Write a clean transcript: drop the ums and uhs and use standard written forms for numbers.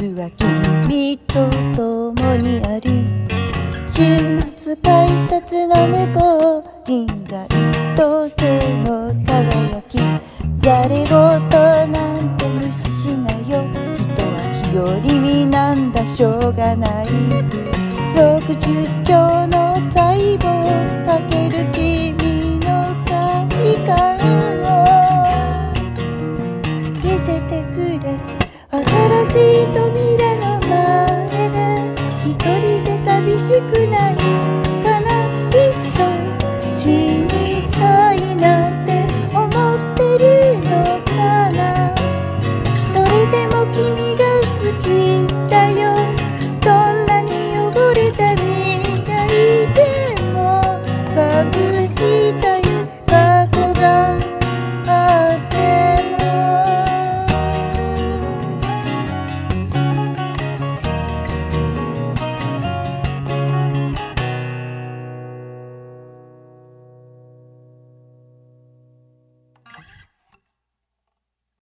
日は君と共にある。週末改札の向こう銀河一等星の輝き。ざれ言なんて無視しないよ。人は日和見なんだしょうがない。60兆の細胞かける君の快感を見せてくれ。新しい扉の前で一人で寂しくないかな。いっそ死にたいなんて思ってるのかな。それでも君が好きだよ。どんなに汚れた未来でも隠した